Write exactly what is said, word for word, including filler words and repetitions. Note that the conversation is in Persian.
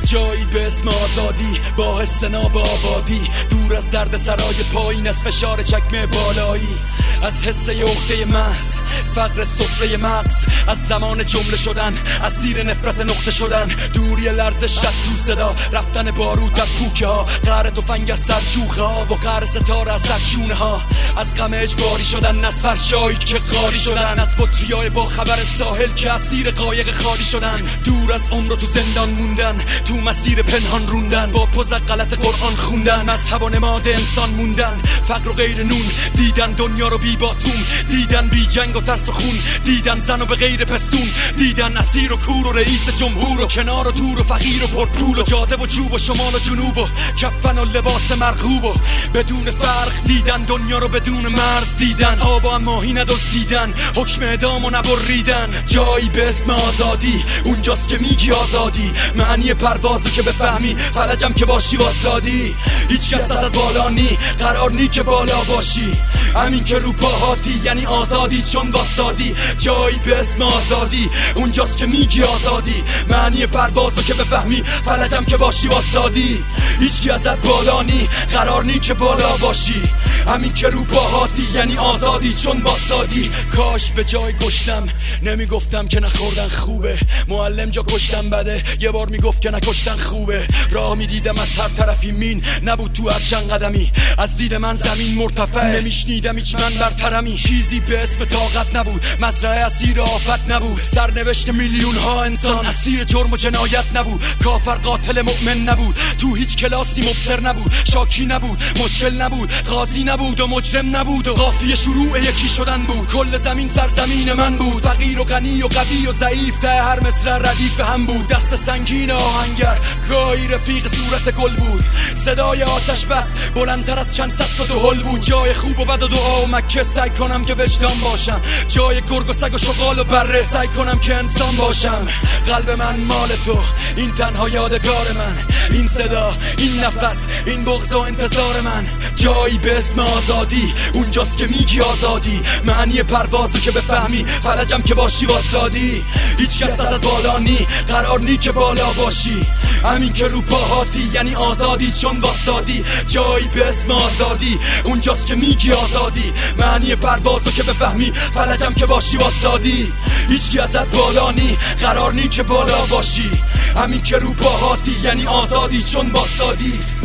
جایی به اسم آزادی، با حس ناب آبادی، دور از درد سرای پایین، از فشار چکمه بالایی، از حس عقده محض، فقر سفره مغز، از زمان جمله شدن، از زیر نفرت نقطه شدن، دوری لرزش شد تو صدا، رفتن بارود از پوکه ها، قهر تفنگ از سر شوخه ها و قهر ستاره از سر شونه ها، از غم اجباری شدن، از فرشایی که قاری شدن، از بطریای با خبر ساحل که اسیر قایق خالی شدن، دور از عمر و تو زندان موندن، تو مسیر پنهان روندن، با پوز غلط قرآن خوندن، مذهب و نماد انسان موندن، فقر و غیر نون دیدن، دنیا رو بی باتون دیدن، بی جنگ و ترس و خون دیدن، زن و به غیر پستون دیدن، اسیر و کور و رئیس جمهور و کنار و دور و فقیر و پرپول و جاده و چوب و شمال و جنوب و کفن و لباس مرغوب و بدون فرق دیدن، دنیا رو بدون مرز دیدن، آب و ماهی ندزدیدن، حکم اعدام و نبریدن. جایی به اسم آزادی، اونجاست که میگی آزادی، معنی پروازو که بفهمی، فلجم که باشی واسادی، هیچ کس ازت بالا نی، قرار نی که بالا باشی، همین که رو پاهاتی یعنی آزادی چون واسادی. جایی به اسم آزادی، اونجاست که میگی آزادی، معنی پروازو که بفهمی، فلجم که باشی واسادی، هیچ کی ازت بالا نی، قرار نی که بالا باشی، همین که رو پاهاتی یعنی آزادی چون واسادی. کاش به جای گشتم نمیگفتم که نخوردن خوبه، معلم جا کشتم بده، یه بار میگفت که نکشتن خوبه، راه میدیدم از هر طرفی مین نبود تو هر چند قدمی، از دید من زمین مرتفع، نمیشنیدم هیچ من برترمی، چیزی به اسم طاقت نبود، مزرعه اسیر آفت نبود، سرنوشت میلیون ها انسان اسیر جرم و جنایت نبود، کافر قاتل مؤمن نبود، تو هیچ کلاسی مبصر نبود، شاکی نبود، مشکل نبود، قاضی نبود و مجرم نبود و قافیه شروع یکی شدن بود، کل زمین سرزمین من بود، فقیر و غنی و قوی و ضعیف ته هر مصرع ردیف هم بود، دست سنگین آهنگر گاهی رفیق صورت گل بود، صدای آتش بس بلندتر از چند صد تا دهل بود، جای خوب و بد و دعا و مکه سعی کنم که وجدان باشم، جای گرگ و سگ و شغال و بره سعی کنم که انسان باشم، قلب من مال تو، این تنها یادگار من، این صدا، این نفس، این بغض و انتظار من. جایی به اسم آزادی، اونجاست که میگی آزادی، معنی پروازو که بفهمی، فلجم که باشی واسادی، هیچ کس ازت بالا نی، قرار نی که بالا باشی، همین که رو پاهاتی یعنی آزادی چون واسادی. جایی به اسم آزادی، اونجاست که میگی آزادی، معنی پروازو که بفهمی، فلجم که باشی واسادی، هیچ کی ازت بالا نی، قرار نی که بالا باشی، همین که رو پاهاتی یعنی آزادی چون واسادی.